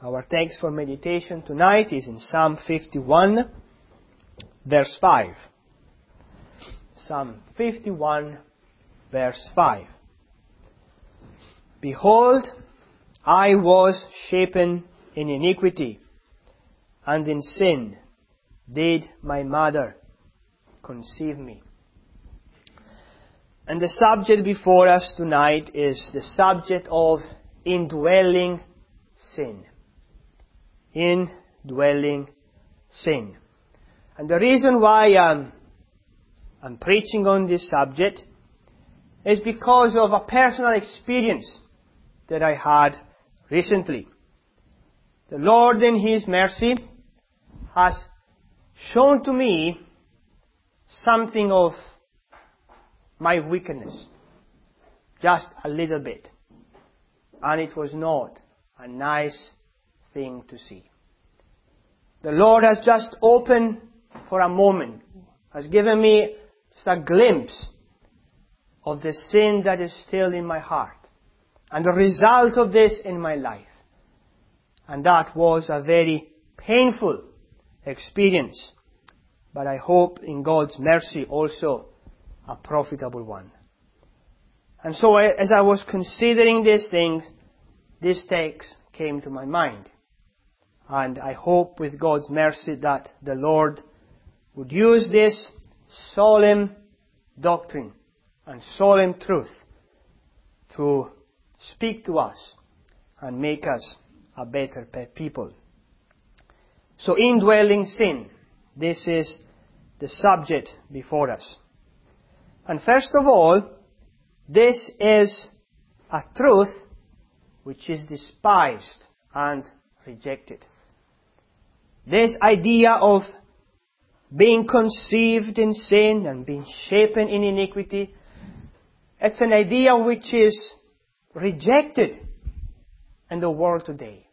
Our text for meditation tonight is in Psalm 51, verse 5. Psalm 51, verse 5. Behold, I was shapen in iniquity, and in sin did my mother conceive me. And the subject before us tonight is the subject of indwelling sin. Indwelling sin. And the reason why I'm preaching on this subject is because of a personal experience that I had recently. The Lord in His mercy has shown to me something of my weakness. Just a little bit. And it was not a nice thing to see. The Lord has just opened for a moment, has given me just a glimpse of the sin that is still in my heart and the result of this in my life. And that was a very painful experience, but I hope in God's mercy also a profitable one. And so as I was considering these things, this text came to my mind. And I hope with God's mercy that the Lord would use this solemn doctrine and solemn truth to speak to us and make us a better people. So indwelling sin, this is the subject before us. And first of all, this is a truth which is despised and rejected. This idea of being conceived in sin and being shapen in iniquity, it's an idea which is rejected in the world today.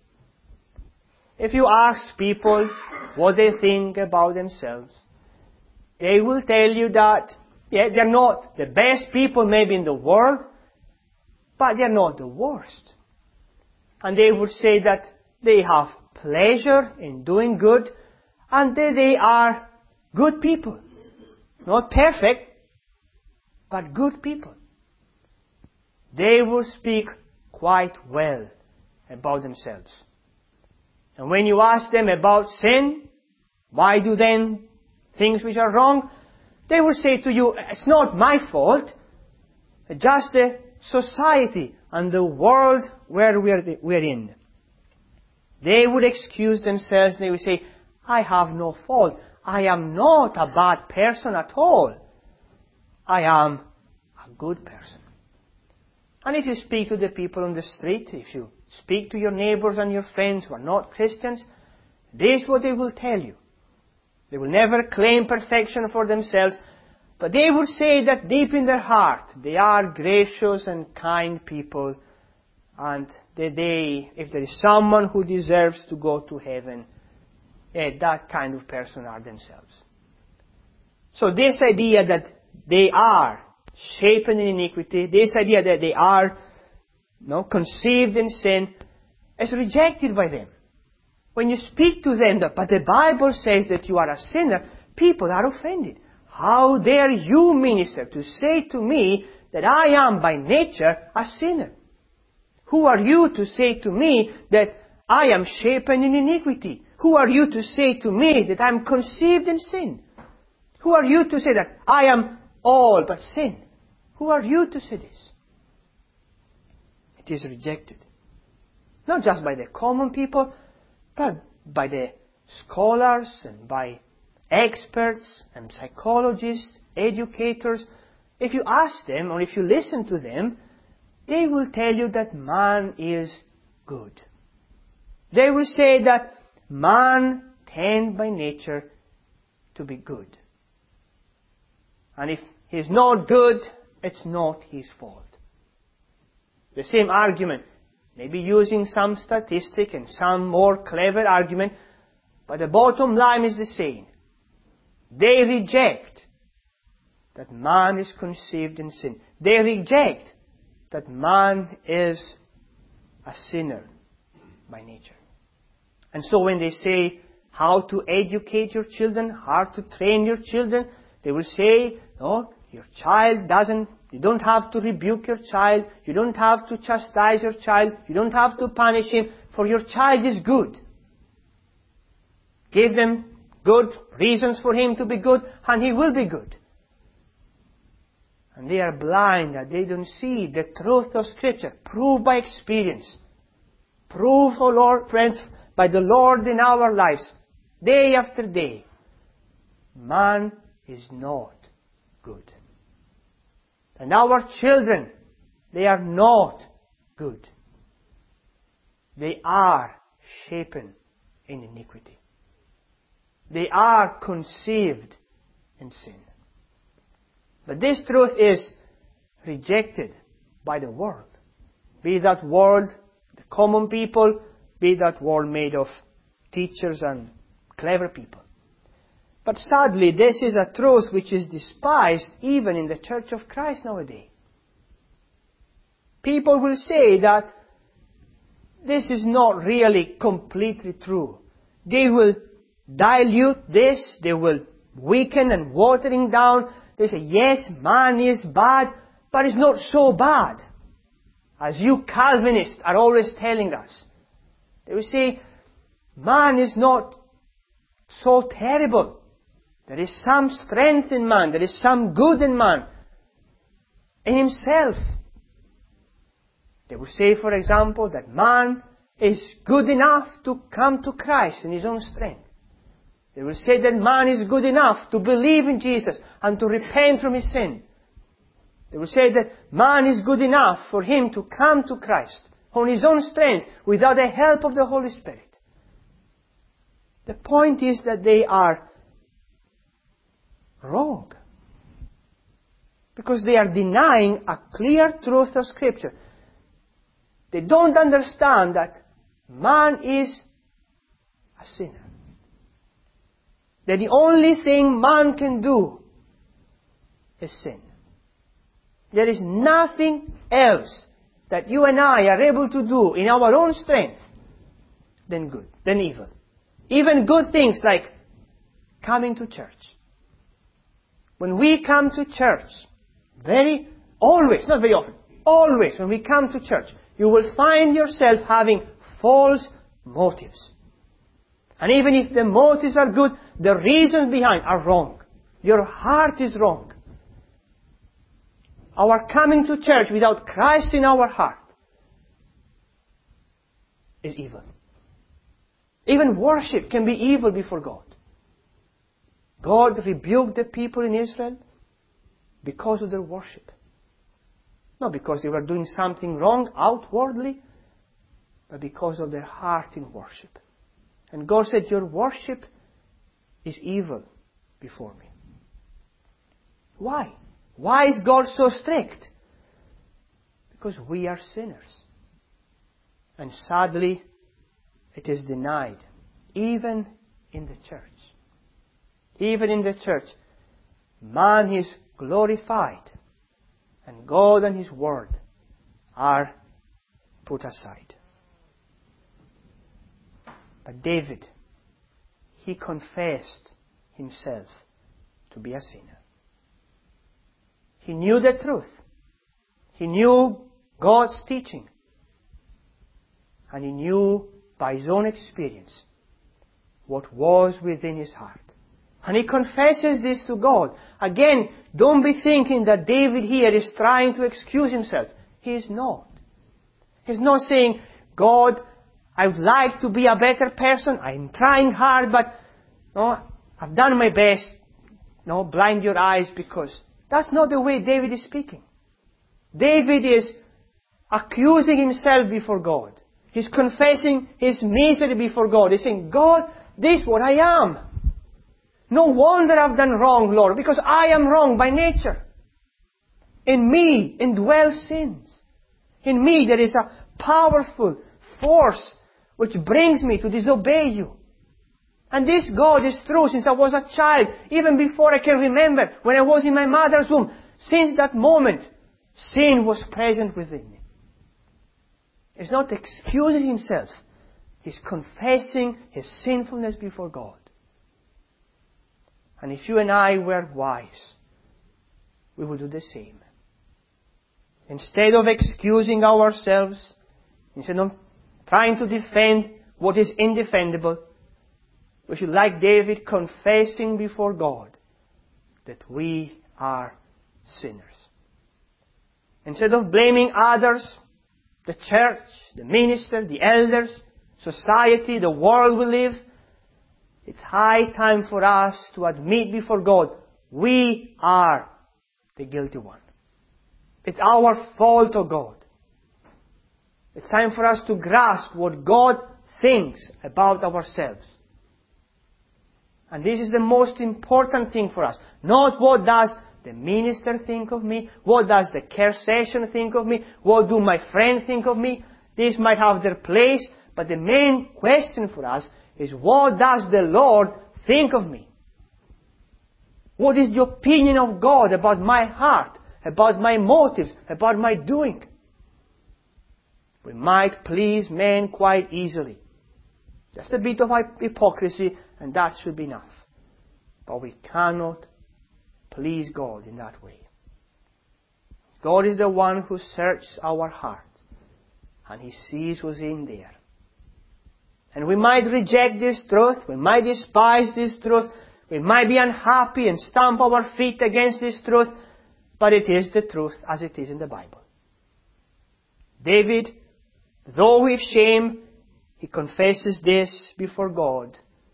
If you ask people what they think about themselves, they will tell you that, they're not the best people maybe in the world, but they're not the worst. And they would say that they have pleasure in doing good, and they are good people. Not perfect, but good people. They will speak quite well about themselves. And when you ask them about sin, why do then things which are wrong, they will say to you, it's not my fault, just the society and the world where we're in. They would excuse themselves and they would say, I have no fault. I am not a bad person at all. I am a good person. And if you speak to the people on the street, if you speak to your neighbors and your friends who are not Christians, this is what they will tell you. They will never claim perfection for themselves, but they will say that deep in their heart they are gracious and kind people, and if there is someone who deserves to go to heaven, that kind of person are themselves. So this idea that they are shapen in iniquity, this idea that they are conceived in sin, is rejected by them. When you speak to them, but the Bible says that you are a sinner, people are offended. How dare you, minister, to say to me that I am by nature a sinner? Who are you to say to me that I am shapen in iniquity? Who are you to say to me that I am conceived in sin? Who are you to say that I am all but sin? Who are you to say this? It is rejected. Not just by the common people, but by the scholars and by experts and psychologists, educators. If you ask them or if you listen to them, they will tell you that man is good. They will say that man tends by nature to be good. And if he's not good, it's not his fault. The same argument, maybe using some statistic and some more clever argument, but the bottom line is the same. They reject that man is conceived in sin. They reject that man is a sinner by nature. And so when they say how to educate your children, how to train your children, they will say, no, your child you don't have to rebuke your child, you don't have to chastise your child, you don't have to punish him, for your child is good. Give them good reasons for him to be good, and he will be good. And they are blind that they don't see the truth of Scripture, proved by experience. Proved, oh Lord, friends, by the Lord in our lives, day after day. Man is not good. And our children, they are not good. They are shapen in iniquity. They are conceived in sin. But this truth is rejected by the world. Be that world the common people, be that world made of teachers and clever people. But sadly, this is a truth which is despised even in the Church of Christ nowadays. People will say that this is not really completely true. They will dilute this, they will weaken and watering down. They say, yes, man is bad, but it's not so bad, as you Calvinists are always telling us. They will say, man is not so terrible. There is some strength in man. There is some good in man, in himself. They will say, for example, that man is good enough to come to Christ in his own strength. They will say that man is good enough to believe in Jesus and to repent from his sin. They will say that man is good enough for him to come to Christ on his own strength without the help of the Holy Spirit. The point is that they are wrong, because they are denying a clear truth of Scripture. They don't understand that man is a sinner. That the only thing man can do is sin. There is nothing else that you and I are able to do in our own strength than evil. Even good things like coming to church. When we come to church, always when we come to church, you will find yourself having false motives. And even if the motives are good, the reasons behind are wrong. Your heart is wrong. Our coming to church without Christ in our heart is evil. Even worship can be evil before God. God rebuked the people in Israel because of their worship. Not because they were doing something wrong outwardly, but because of their heart in worship. And God said, your worship is evil before me. Why? Why is God so strict? Because we are sinners. And sadly, it is denied, even in the church. Even in the church, man is glorified, and God and His Word are put aside. But David, he confessed himself to be a sinner. He knew the truth. He knew God's teaching. And he knew by his own experience what was within his heart. And he confesses this to God. Again, don't be thinking that David here is trying to excuse himself. He is not. He's not saying, God, I would like to be a better person. I'm trying hard, but no, I've done my best. No, blind your eyes because... That's not the way David is speaking. David is accusing himself before God. He's confessing his misery before God. He's saying, God, this is what I am. No wonder I've done wrong, Lord, because I am wrong by nature. In me indwell sins. In me there is a powerful force which brings me to disobey you. And this, God, is true since I was a child, even before I can remember, when I was in my mother's womb. Since that moment, sin was present within me. He's not excusing himself, He's confessing his sinfulness before God. And if you and I were wise, we would do the same. Instead of excusing ourselves, instead of trying to defend what is indefendable, we should, like David, confessing before God that we are sinners. Instead of blaming others, the church, the minister, the elders, society, the world we live, it's high time for us to admit before God, we are the guilty one. It's our fault, oh God. It's time for us to grasp what God thinks about ourselves. And this is the most important thing for us. Not what does the minister think of me, what does the care session think of me, what do my friends think of me. These might have their place, but the main question for us is, what does the Lord think of me? What is the opinion of God about my heart, about my motives, about my doing? We might please men quite easily. Just a bit of hypocrisy, and that should be enough. But we cannot please God in that way. God is the one who searches our heart, and He sees what's in there. And we might reject this truth, we might despise this truth, we might be unhappy and stamp our feet against this truth, but it is the truth as it is in the Bible. David, though with shame, he confesses this before God,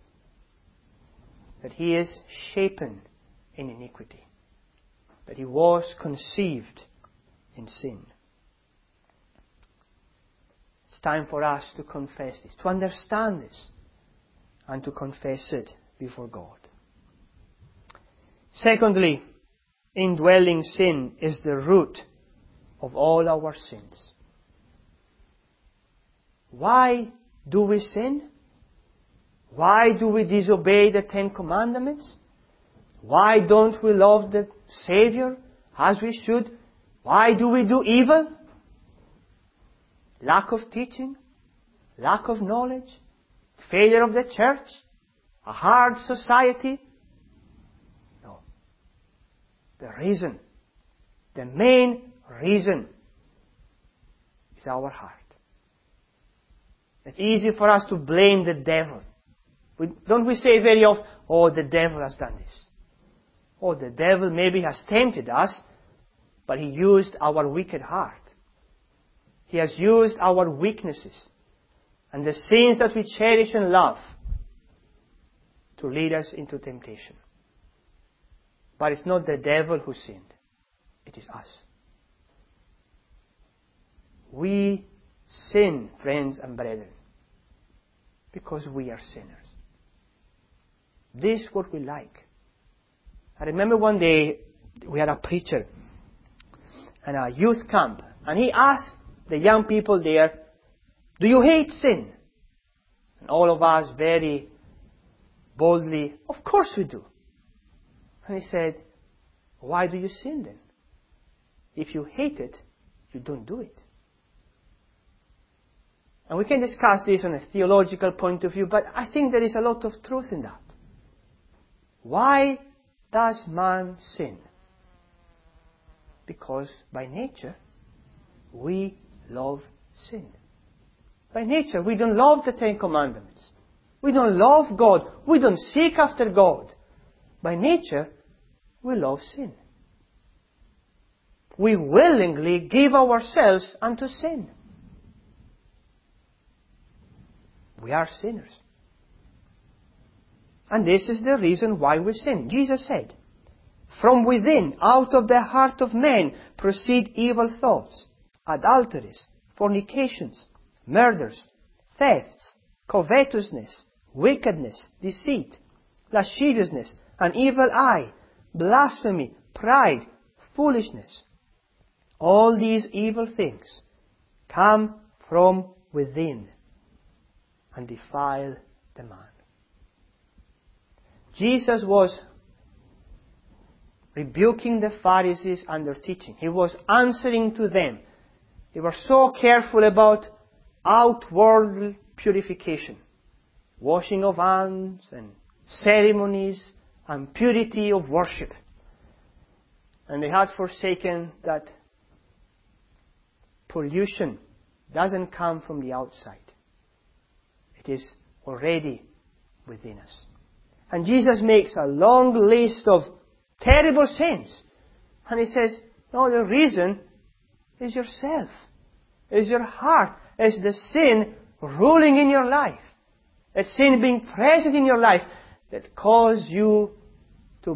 that he is shapen in iniquity, that he was conceived in sin. It's time for us to confess this, to understand this, and to confess it before God. Secondly, indwelling sin is the root of all our sins. Why do we sin? Why do we disobey the Ten Commandments? Why don't we love the Savior as we should? Why do we do evil? Lack of teaching? Lack of knowledge? Failure of the church? A hard society? No. The reason, the main reason, is our heart. It's easy for us to blame the devil. Don't we say very often, oh, the devil has done this. Oh, the devil maybe has tempted us, but he used our wicked heart. He has used our weaknesses and the sins that we cherish and love to lead us into temptation. But it's not the devil who sinned. It is us. We sin, friends and brethren, because we are sinners. This is what we like. I remember one day we had a preacher at a youth camp, and he asked the young people there, do you hate sin? And all of us very boldly, of course we do. And he said, why do you sin then? If you hate it, you don't do it. And we can discuss this on a theological point of view, but I think there is a lot of truth in that. Why does man sin? Because by nature, we love sin. By nature, we don't love the Ten Commandments. We don't love God. We don't seek after God. By nature, we love sin. We willingly give ourselves unto sin. We are sinners. And this is the reason why we sin. Jesus said, from within, out of the heart of man, proceed evil thoughts, adulteries, fornications, murders, thefts, covetousness, wickedness, deceit, lasciviousness, an evil eye, blasphemy, pride, foolishness. All these evil things come from within and defile the man. Jesus was rebuking the Pharisees and their teaching. He was answering to them. They were so careful about outward purification, washing of hands and ceremonies and purity of worship. And they had forsaken that pollution doesn't come from the outside. It is already within us. And Jesus makes a long list of terrible sins. And He says, no, the reason is yourself, is your heart, is the sin ruling in your life. That sin being present in your life that cause you to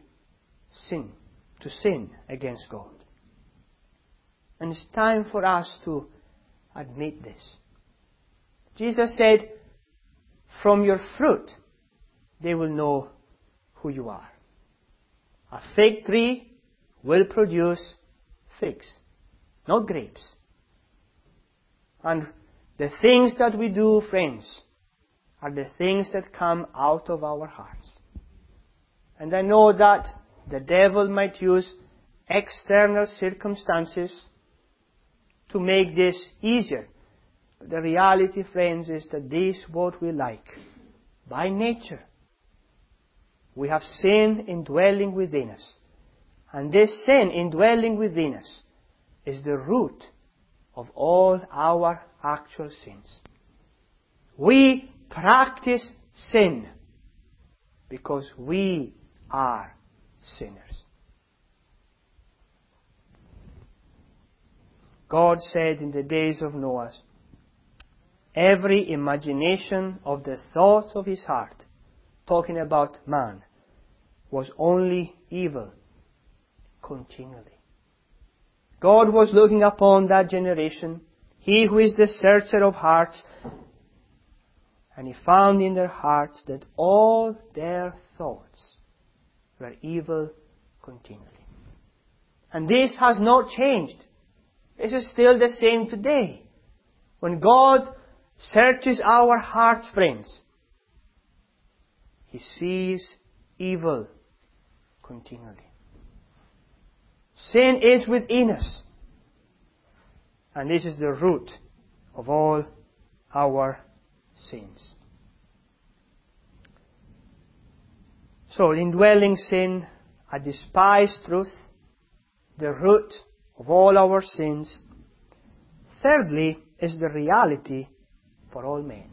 sin against God. And it's time for us to admit this. Jesus said, from your fruit they will know who you are. A fig tree will produce figs, not grapes. And the things that we do, friends, are the things that come out of our hearts. And I know that the devil might use external circumstances to make this easier. But the reality, friends, is that this is what we like. By nature, we have sin indwelling within us. And this sin indwelling within us is the root of all our actual sins. We practice sin because we are sinners. God said in the days of Noah, every imagination of the thoughts of his heart, talking about man, was only evil continually. God was looking upon that generation, He who is the searcher of hearts, and He found in their hearts that all their thoughts were evil continually. And this has not changed. This is still the same today. When God searches our hearts, friends, He sees evil continually. Sin is within us. And this is the root of all our sins. So, indwelling sin, a despised truth, the root of all our sins. Thirdly, is the reality for all men.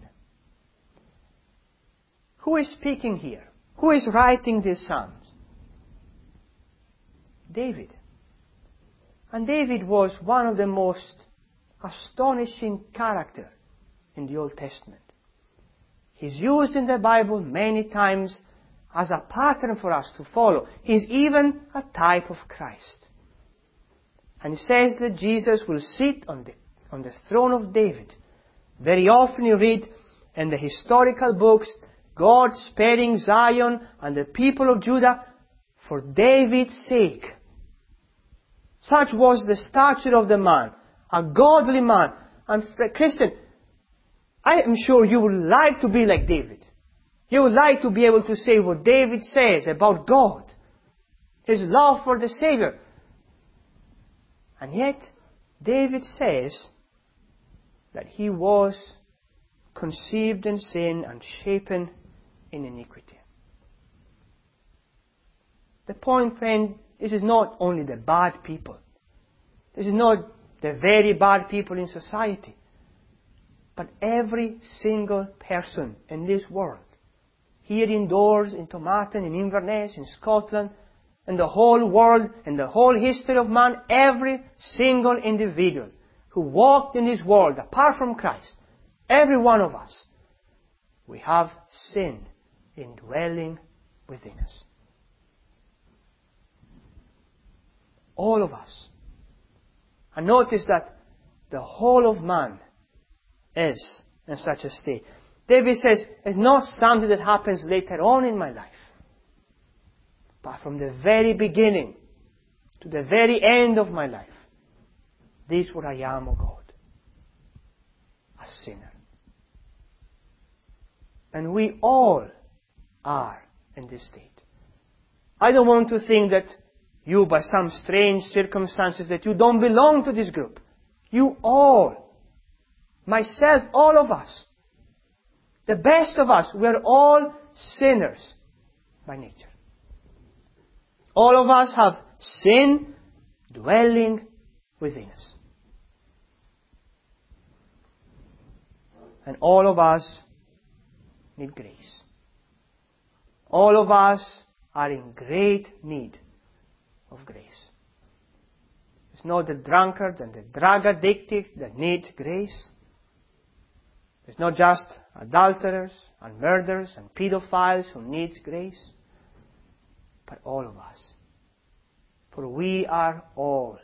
Who is speaking here? Who is writing these Psalms? David. And David was one of the most astonishing characters in the Old Testament. He's used in the Bible many times as a pattern for us to follow. He's even a type of Christ. And it says that Jesus will sit on the throne of David. Very often you read in the historical books, God sparing Zion and the people of Judah for David's sake. Such was the stature of the man, a godly man. And Christian, I am sure you would like to be like David. You would like to be able to say what David says about God, his love for the Savior. And yet, David says that he was conceived in sin and shapen in iniquity. The point, friend, this is not only the bad people. This is not the very bad people in society. But every single person in this world, here indoors, in Tomaten, in Inverness, in Scotland, in the whole world, in the whole history of man, every single individual who walked in this world apart from Christ, every one of us, we have sin indwelling within us. All of us. And notice that the whole of man is in such a state. David says, it's not something that happens later on in my life. But from the very beginning to the very end of my life, this is what I am, O God. A sinner. And we all are in this state. I don't want to think that you, by some strange circumstances, that you don't belong to this group. You all, myself, all of us, The best of us, we are all sinners by nature. All of us have sin dwelling within us. And all of us need grace. All of us are in great need of grace. It's not the drunkard and the drug addicted that need grace. It's not just adulterers and murderers and pedophiles who need grace, but all of us. For we are all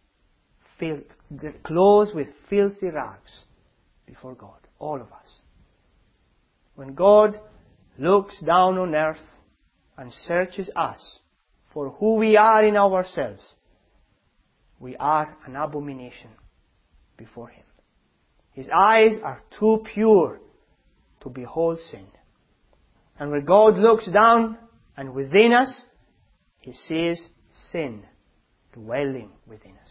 clothed with filthy rags before God. All of us. When God looks down on earth and searches us for who we are in ourselves, we are an abomination before Him. His eyes are too pure to behold sin. And when God looks down and within us, He sees sin dwelling within us.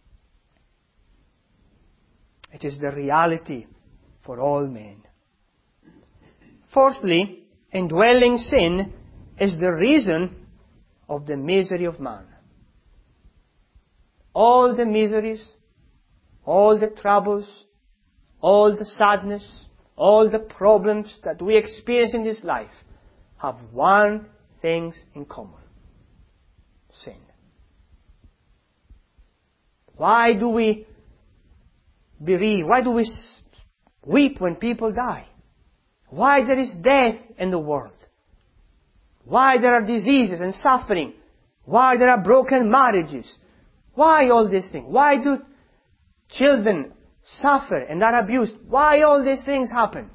It is the reality for all men. Fourthly, indwelling sin is the reason of the misery of man. All the miseries, all the troubles, all the sadness, all the problems that we experience in this life have one thing in common: sin. Why do we bereave? Why do we weep when people die? Why there is death in the world? Why there are diseases and suffering? Why there are broken marriages? Why all these things? Why do children suffer and are abused? Why all these things happen?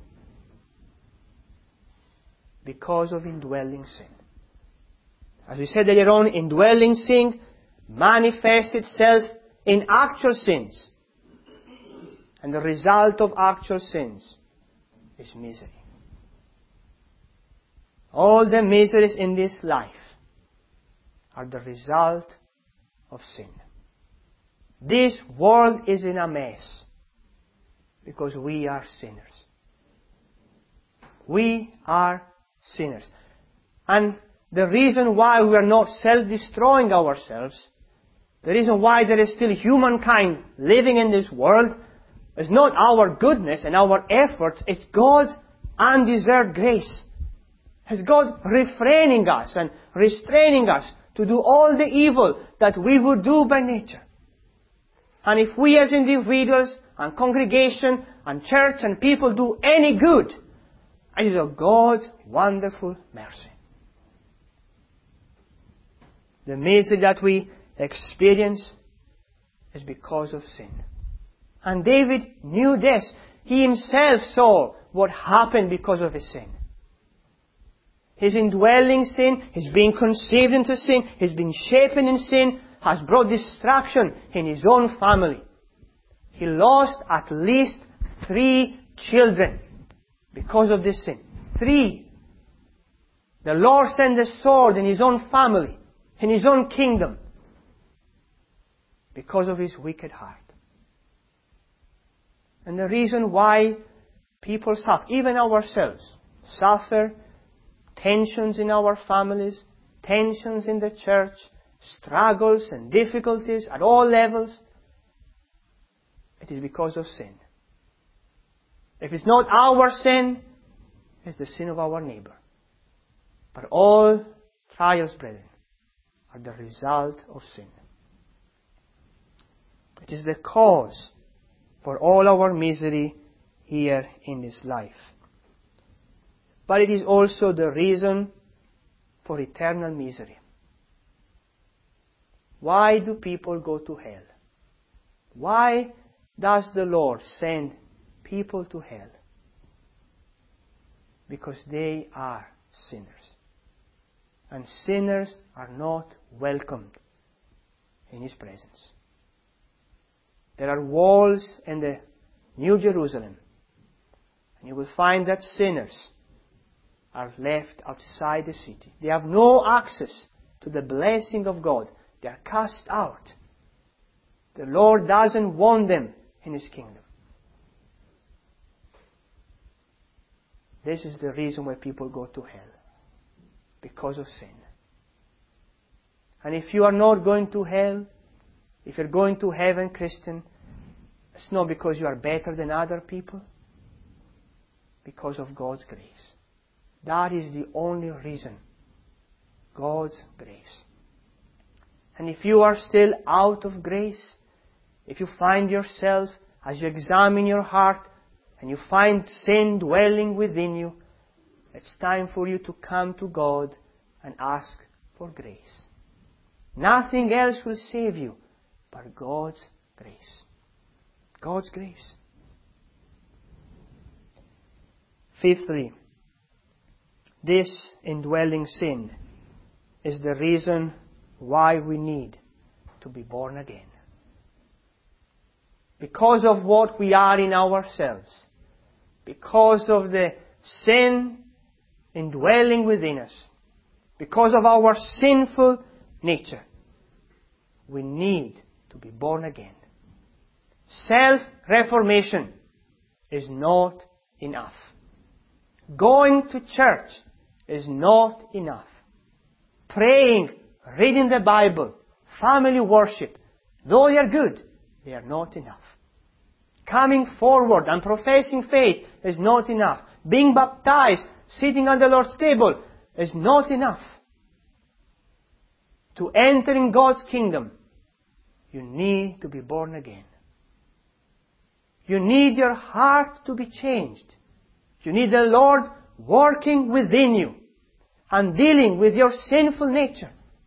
Because of indwelling sin. As we said earlier on, indwelling sin manifests itself in actual sins. And the result of actual sins is misery. All the miseries in this life are the result of sin. This world is in a mess because we are sinners. We are sinners. And the reason why we are not self-destroying ourselves, the reason why there is still humankind living in this world, is not our goodness and our efforts, it's God's undeserved grace. It's God refraining us and restraining us to do all the evil that we would do by nature. And if we as individuals and congregation and church and people do any good, it is of God's wonderful mercy. The misery that we experience is because of sin. And David knew this. He himself saw what happened because of his sin. His indwelling sin, his being conceived into sin, his being shapen in sin, has brought destruction in his own family. He lost at least 3 children because of this sin. 3. The Lord sent the sword in his own family, in his own kingdom, because of his wicked heart. And the reason why people suffer, even ourselves, suffer tensions in our families, tensions in the church, struggles and difficulties at all levels, it is because of sin. If it's not our sin, it's the sin of our neighbor. But all trials, brethren, are the result of sin. It is the cause for all our misery here in this life. But it is also the reason for eternal misery. Why do people go to hell? Why does the Lord send people to hell? Because they are sinners. And sinners are not welcomed in His presence. There are walls in the New Jerusalem, and you will find that sinners are left outside the city. They have no access to the blessing of God. They are cast out. The Lord doesn't want them in His kingdom. This is the reason why people go to hell. Because of sin. And if you are not going to hell, if you're going to heaven, Christian, it's not because you are better than other people. Because of God's grace. That is the only reason. God's grace. And if you are still out of grace, if you find yourself, as you examine your heart, and you find sin dwelling within you, it's time for you to come to God and ask for grace. Nothing else will save you but God's grace. God's grace. Fifthly, this indwelling sin is the reason why we need to be born again. Because of what we are in ourselves, because of the sin indwelling within us, because of our sinful nature, we need to be born again. Self-reformation is not enough. Going to church is not enough. Praying, reading the Bible, family worship, though they are good, they are not enough. Coming forward and professing faith is not enough. Being baptized, sitting at the Lord's table is not enough. To enter in God's kingdom, you need to be born again. You need your heart to be changed. You need the Lord working within you and dealing with your sinful nature.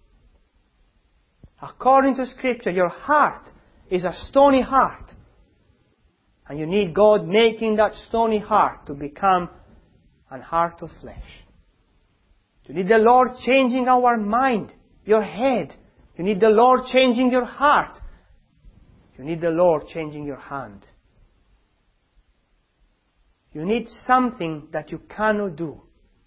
According to Scripture, your heart is a stony heart. And you need God making that stony heart to become an heart of flesh. You need the Lord changing our mind, your head. You need the Lord changing your heart. You need the Lord changing your hand. You need something that you cannot do,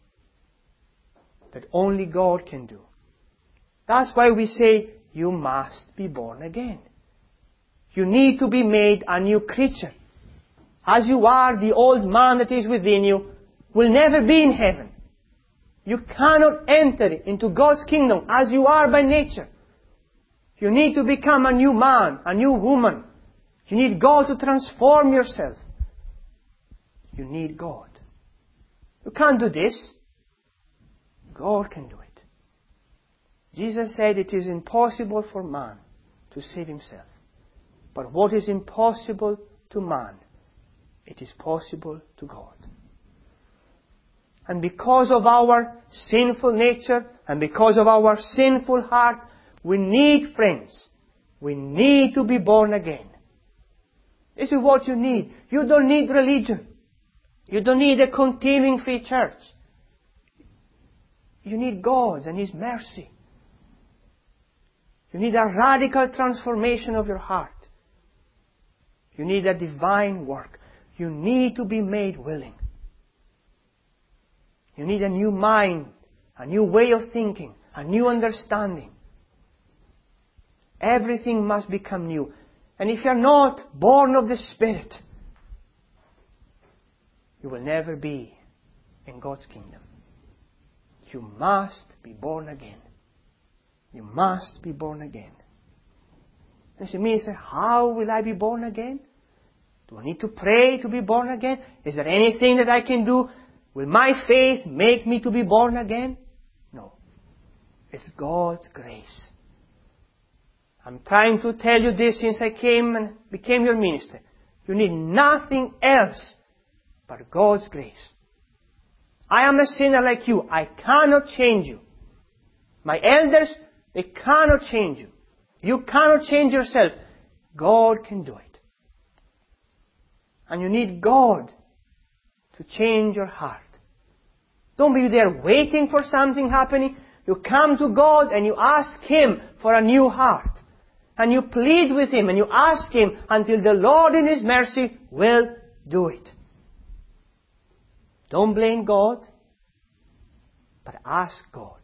that only God can do. That's why we say, you must be born again. You need to be made a new creature. As you are, the old man that is within you will never be in heaven. You cannot enter into God's kingdom as you are by nature. You need to become a new man, a new woman. You need God to transform yourself. You need God. You can't do this. God can do it. Jesus said it is impossible for man to save himself. But what is impossible to man, it is possible to God. And because of our sinful nature and because of our sinful heart, we need, friends, we need to be born again. This is what you need. You don't need religion. You don't need a continuing free church. You need God and His mercy. You need a radical transformation of your heart. You need a divine work. You need to be made willing. You need a new mind, a new way of thinking, a new understanding. Everything must become new. And if you are not born of the Spirit, you will never be in God's kingdom. You must be born again. You must be born again. And you may say, how will I be born again? Do I need to pray to be born again? Is there anything that I can do? Will my faith make me to be born again? No. It's God's grace. I'm trying to tell you this since I came and became your minister. You need nothing else but God's grace. I am a sinner like you. I cannot change you. My elders, they cannot change you. You cannot change yourself. God can do it. And you need God to change your heart. Don't be there waiting for something happening. You come to God and you ask Him for a new heart. And you plead with Him and you ask Him until the Lord in His mercy will do it. Don't blame God, but ask God.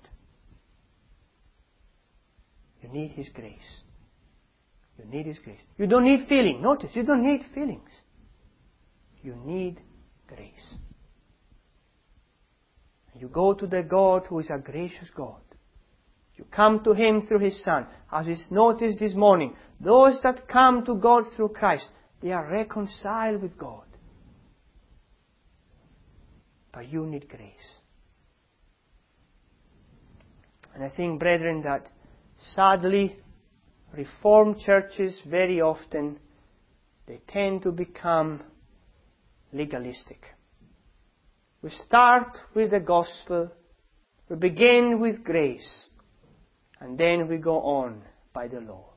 You need His grace. You need His grace. You don't need feeling. Notice, you don't need feelings. You need grace. You go to the God who is a gracious God. You come to Him through His Son. As we noticed this morning, those that come to God through Christ, they are reconciled with God. But you need grace. And I think, brethren, that sadly, Reformed churches very often, they tend to become legalistic. We start with the gospel, we begin with grace, and then we go on by the law.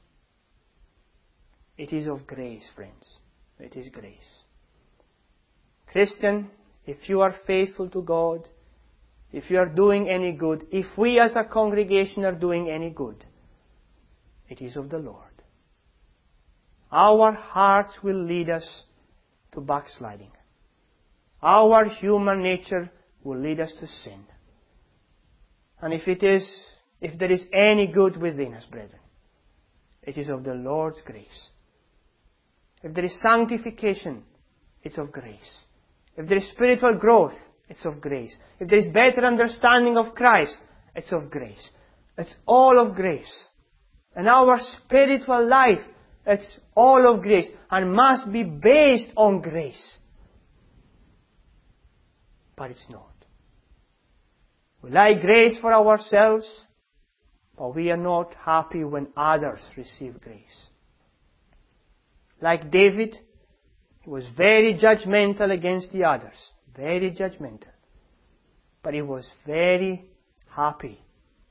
It is of grace, friends. It is grace. Christian, if you are faithful to God, if you are doing any good, if we as a congregation are doing any good, it is of the Lord. Our hearts will lead us to backsliding. Our human nature will lead us to sin. And if there is any good within us, brethren, it is of the Lord's grace. If there is sanctification, it's of grace. If there is spiritual growth, it's of grace. If there is better understanding of Christ, it's of grace. It's all of grace. And our spiritual life, it's all of grace and must be based on grace. But it's not. We like grace for ourselves, but we are not happy when others receive grace. Like David, he was very judgmental against the others. Very judgmental. But he was very happy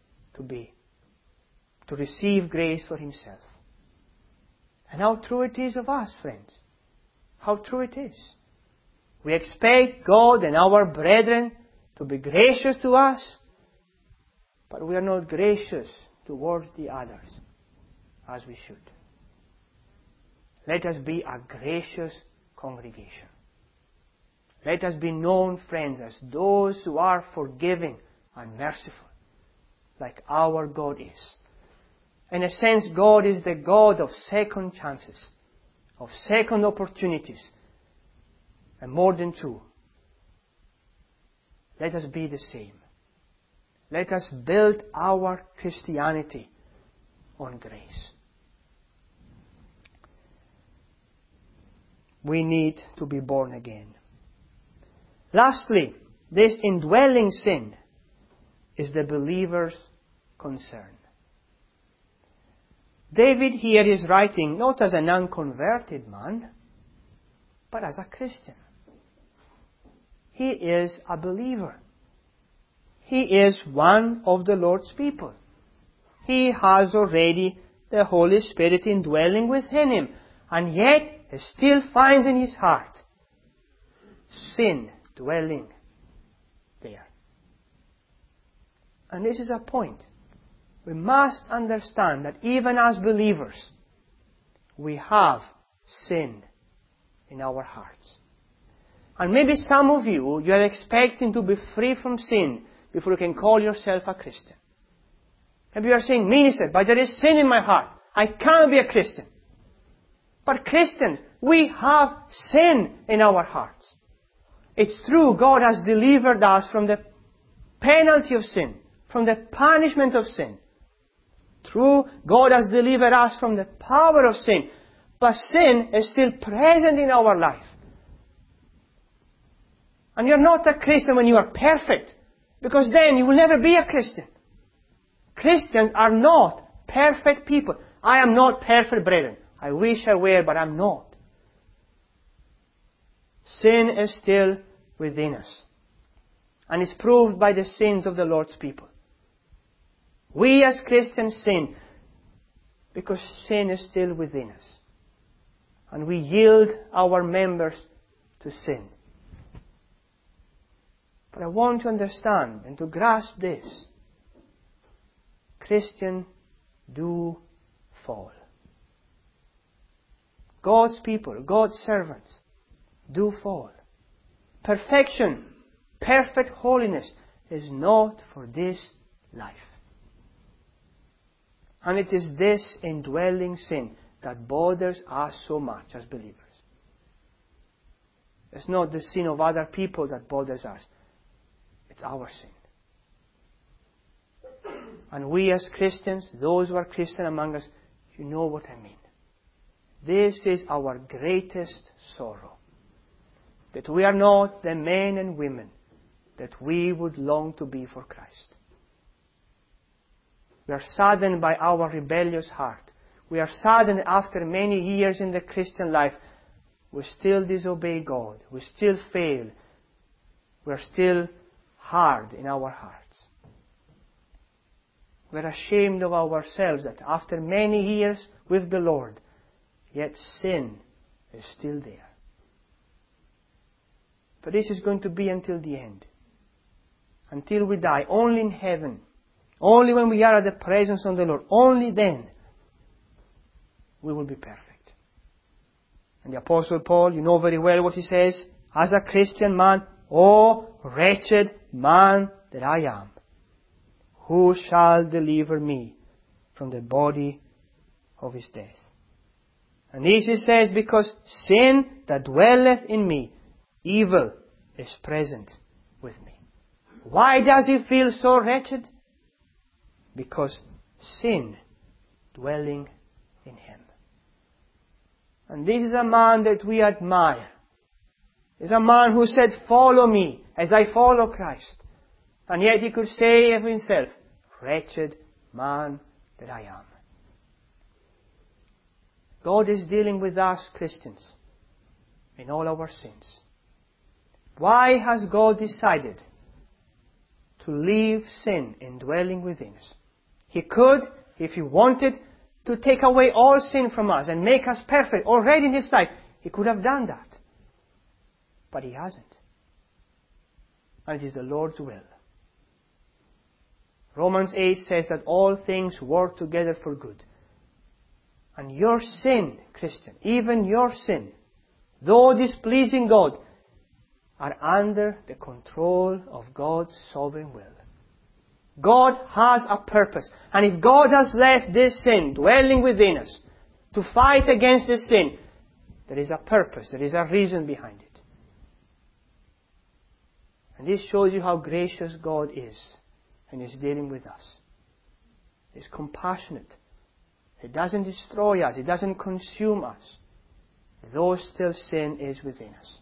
to receive grace for himself. And how true it is of us, friends. How true it is. We expect God and our brethren to be gracious to us, but we are not gracious towards the others as we should. Let us be a gracious congregation. Let us be known, friends, as those who are forgiving and merciful, like our God is. In a sense, God is the God of second chances, of second opportunities, and more than two. Let us be the same. Let us build our Christianity on grace. We need to be born again. Lastly, this indwelling sin is the believer's concern. David here is writing not as an unconverted man, but as a Christian. He is a believer. He is one of the Lord's people. He has already the Holy Spirit indwelling within him, and yet he still finds in his heart sin dwelling there. And this is a point. We must understand that even as believers, we have sin in our hearts. And maybe some of you are expecting to be free from sin before you can call yourself a Christian. Maybe you are saying, Minister, but there is sin in my heart. I can't be a Christian. But Christians, we have sin in our hearts. It's true, God has delivered us from the penalty of sin, from the punishment of sin. True, God has delivered us from the power of sin. But sin is still present in our life. And you're not a Christian when you are perfect, because then you will never be a Christian. Christians are not perfect people. I am not perfect, brethren. I wish I were, but I'm not. Sin is still within us, and is proved by the sins of the Lord's people. We as Christians sin because sin is still within us, and we yield our members to sin. But I want to understand and to grasp this. Christians do fall. God's people, God's servants, do fall. Perfection, perfect holiness is not for this life. And it is this indwelling sin that bothers us so much as believers. It's not the sin of other people that bothers us. It's our sin. And we as Christians, those who are Christian among us, you know what I mean. This is our greatest sorrow. That we are not the men and women that we would long to be for Christ. We are saddened by our rebellious heart. We are saddened after many years in the Christian life, we still disobey God. We still fail. We are still hard in our hearts. We are ashamed of ourselves that after many years with the Lord, yet sin is still there. But this is going to be until the end. Until we die. Only in heaven. Only when we are at the presence of the Lord. Only then we will be perfect. And the Apostle Paul, you know very well what he says. As a Christian man, oh wretched man that I am. Who shall deliver me from the body of his death? And this he says, because sin that dwelleth in me, evil is present with me. Why does he feel so wretched? Because sin dwelling in him. And this is a man that we admire. Is a man who said, follow me as I follow Christ. And yet he could say of himself, wretched man that I am. God is dealing with us Christians in all our sins. Why has God decided to leave sin indwelling within us? He could, if He wanted, to take away all sin from us and make us perfect already in His sight. He could have done that. But He hasn't. And it is the Lord's will. Romans 8 says that all things work together for good. And your sin, Christian, even your sin, though displeasing God, are under the control of God's sovereign will. God has a purpose. And if God has left this sin dwelling within us to fight against this sin, there is a purpose, there is a reason behind it. And this shows you how gracious God is and is dealing with us. He's compassionate. He doesn't destroy us. He doesn't consume us. Though still sin is within us.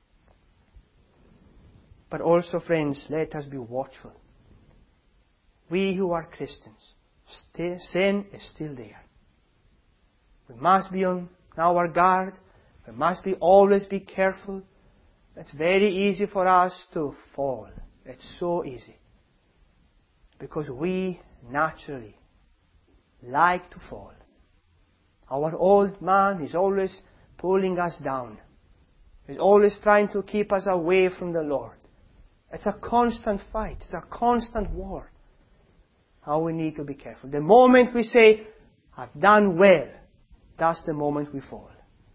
But also, friends, let us be watchful. We who are Christians, sin is still there. We must be on our guard. We must always be careful. It's very easy for us to fall. It's so easy. Because we naturally like to fall. Our old man is always pulling us down. He's always trying to keep us away from the Lord. It's a constant fight. It's a constant war. How we need to be careful. The moment we say, I've done well, that's the moment we fall.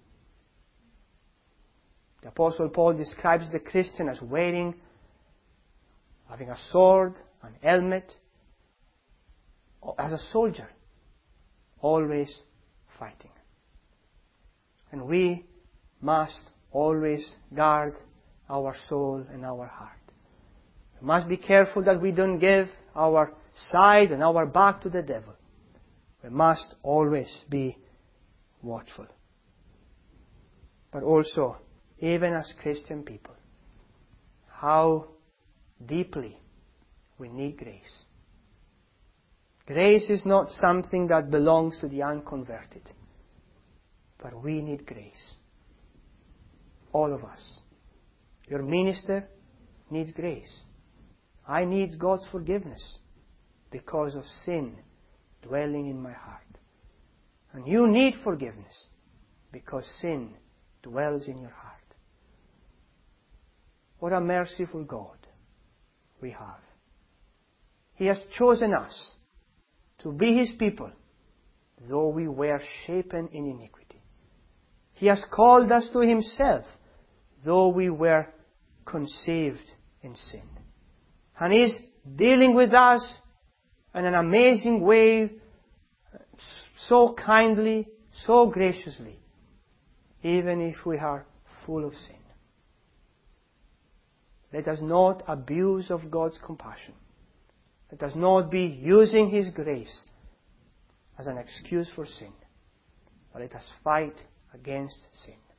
The Apostle Paul describes the Christian as having a sword, an helmet, as a soldier, always fighting. And we must always guard our soul and our heart. We must be careful that we don't give our side and our back to the devil. We must always be watchful. But also, even as Christian people, how deeply we need grace. Grace is not something that belongs to the unconverted. But we need grace. All of us. Your minister needs grace. I need God's forgiveness because of sin dwelling in my heart. And you need forgiveness because sin dwells in your heart. What a merciful God we have. He has chosen us to be His people, though we were shapen in iniquity. He has called us to Himself, though we were conceived in sin. And He is dealing with us in an amazing way, so kindly, so graciously, even if we are full of sin. Let us not abuse of God's compassion. Let us not be using His grace as an excuse for sin. But let us fight against sin.